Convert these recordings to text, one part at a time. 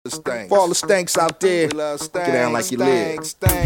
For all the stanks out there, get down like you live.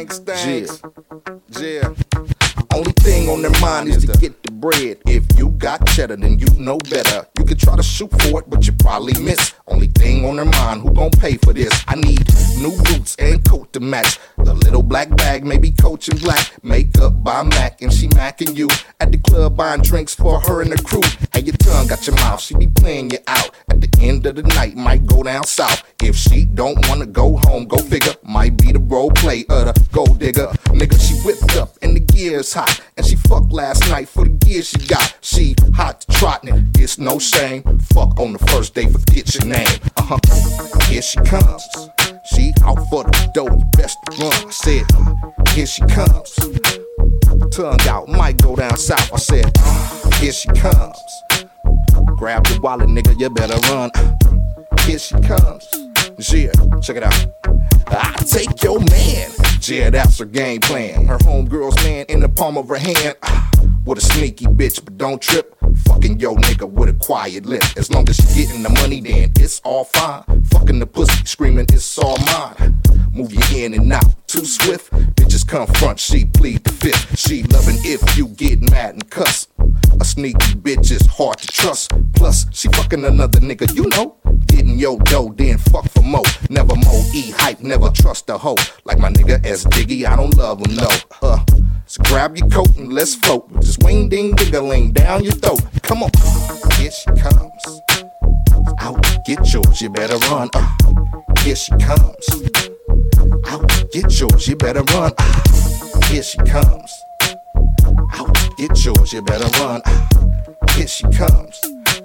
Yeah. Only thing on their mind is to get the bread. If you got cheddar, then you know better. You could try to shoot for it, but you probably miss. Only thing on their mind, who gon' pay for this? I need new boots and coat to match. The little black bag, maybe Coach and black. Makeup by Mac, and she macking you. At the club buying drinks for her and the crew. Hey, your tongue got your mouth, she be playing you out. At the end of the night, might go down south. If she don't wanna go home, go figure. Might be the role play of the gold digger. Nigga, she whipped up and the gear's hot. And she fucked last night for the gear she got. She hot to trotting, it's no shame. Fuck on the first day, forget your name. Here she comes. She out for the dough, you best to run. I said, here she comes. Tongue out, might go down south. I said, here she comes. Grab your wallet, nigga, you better run. Here she comes. Yeah, check it out. I take your man. Yeah, that's her game plan. Her homegirl's man in the palm of her hand. What a sneaky bitch, but don't trip. Fucking yo nigga with a quiet lip. As long as she getting the money, then it's all fine. Fucking the pussy, screaming it's all mine. Move you in and out, too swift. Bitches come front, she plead the fifth. She loving if you get mad and cuss. A sneaky bitch is hard to trust. Plus, she fucking another nigga, you know. Getting your dough, then fuck for more. Never more E-hype, never trust a hoe. Like my nigga S. Diggy, I don't love him, no. So grab your coat and let's float. Just wing ding ding down your throat. Come on, here she comes. Out, get yours, you better run. Here she comes. Out, get yours, you better run. Here she comes. Out, get yours, you better run. Here she comes.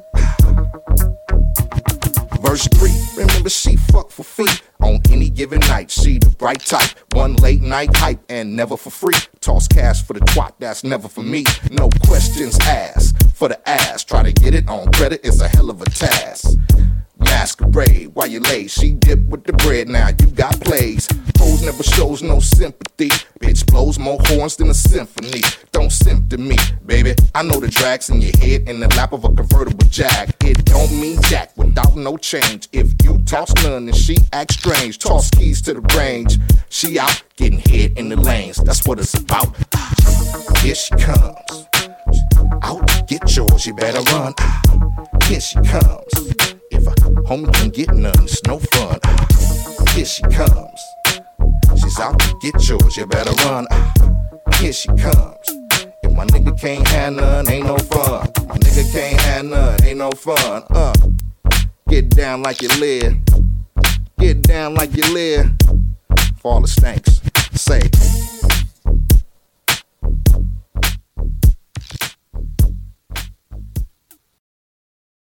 Verse 3, remember she fuck for free. On any given night, she the bright type. One late night hype and never for free. Toss cash for the twat, that's never for me. No questions asked for the ass. Try to get it on credit, it's a hell of a task. Masquerade while you lay, she dip with the bread, now you got plays. Hoes never shows no sympathy. Bitch blows more horns than a symphony. Don't simp to me, baby. I know the drags in your head in the lap of a convertible Jag. It don't mean jack without no change. If you toss none and she acts strange, toss keys to the range. She out getting hit in the lanes, that's what it's about. Here she comes. Out, get yours, you better run. Here she comes. If a homie can get none, it's no fun. Here she comes. She's out to get yours, you better run. Here she comes. If my nigga can't have none, ain't no fun. My nigga can't have none, ain't no fun. Get down like you live. Get down like you live. For all the stanks, say